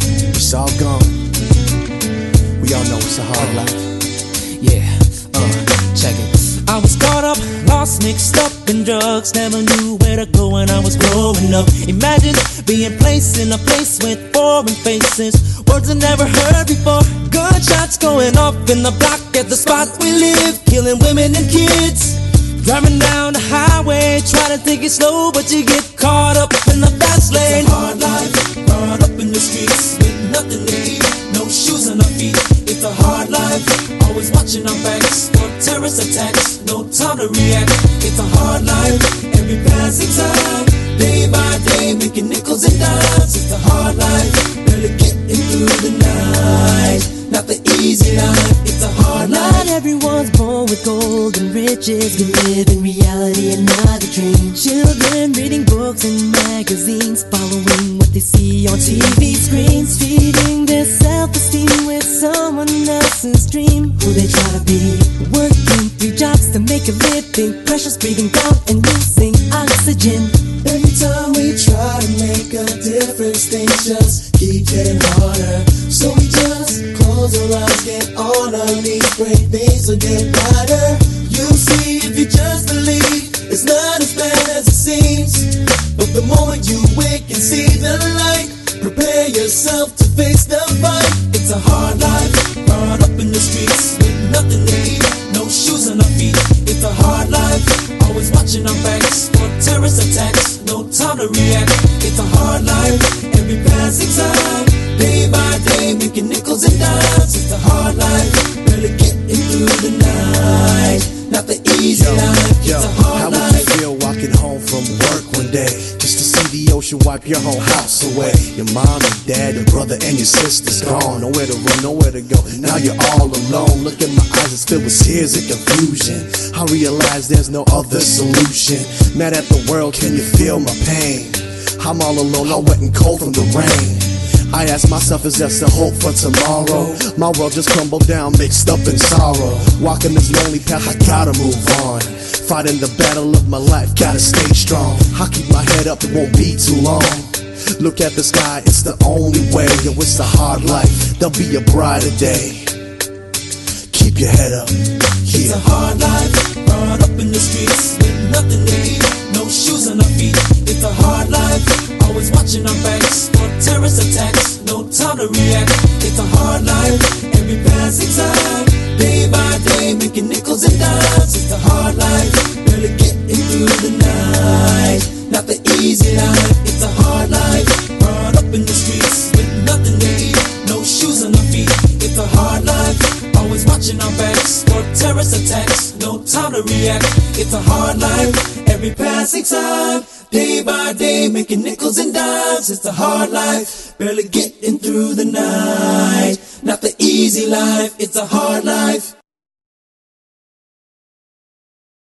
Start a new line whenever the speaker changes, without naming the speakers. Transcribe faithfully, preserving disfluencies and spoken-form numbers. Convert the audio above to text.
It's all gone. We all know it's a hard life.
Yeah, uh, check it. I was caught up, lost, mixed up in drugs. Never knew where to go when I was growing up. Imagine being placed in a place with foreign faces, words I never heard before. Gunshots going off in the block at the spot we live, killing women and kids. Driving down the highway, trying to take it slow, but you get caught up in the fast lane.
It's a hard life, caught up in the streets with nothing to eat, no shoes on our feet. It's a hard life, always watching our backs for terrorist attacks, no time to react. It's a hard life, every passing time, day by day, making nickels and dimes. It's a hard life, barely getting through the night, not the easy life. It's a hard life.
Not everyone's born with gold and riches. We live in reality and not a dream. Children reading books and magazines, following what they see on T V screens, feeding their self-esteem with someone else's dream. Who they try to be, working three jobs to make a living, pressures breathing down and losing oxygen.
Every time we try to make a difference, things just keep getting harder. So we just close our eyes, get on our knees, pray things will get brighter. You'll see if you just believe, it's not as bad as it seems. But the moment you wake and see the light, prepare yourself to face the fight. It's a hard life, caught up in the streets with nothing to eat, no shoes on our feet. It's a hard life, always watching our backs for terrorist attacks, no time to react. It's a hard life, every passing time, day by day, making nickels and dimes. It's a hard life, barely getting through the night, not the easy
Yo,
life. It's
yo,
a hard
how
life.
would you feel walking home from work one day, just to see the ocean wipe your whole house away? Your mom and dad, your brother and your sister's gone, nowhere to run, nowhere to go. Now you're all alone. Look in my eyes, it's filled with tears and confusion. I realize there's no other solution. Mad at the world, can you feel my pain? I'm all alone, all wet and cold from the rain. I ask myself, is there still hope for tomorrow? My world just crumbled down, mixed up in sorrow. Walking this lonely path, I gotta move on. Fighting the battle of my life, gotta stay strong. I keep my head up, it won't be too long. Look at the sky, it's the only way. Yo, it's a hard life, there'll be a brighter day. Keep your head up,
It's
yeah.
a hard life, caught up in the streets with nothing to eat, no shoes on our feet. It's a hard life, always watching our backs for terrorist attacks, no time to react. It's a hard life, every passing time, day by day, making nickels and dimes. It's a hard life, barely getting through the night, not the easy life. It's a hard life, caught up in the streets with nothing to eat, no shoes on our feet. It's a hard life, always watching our backs for terrorist attacks, no time to react. It's a hard life, every passing time, day by day, making nickels and dimes. It's a hard life, barely getting through the night, not the easy life. It's a hard life.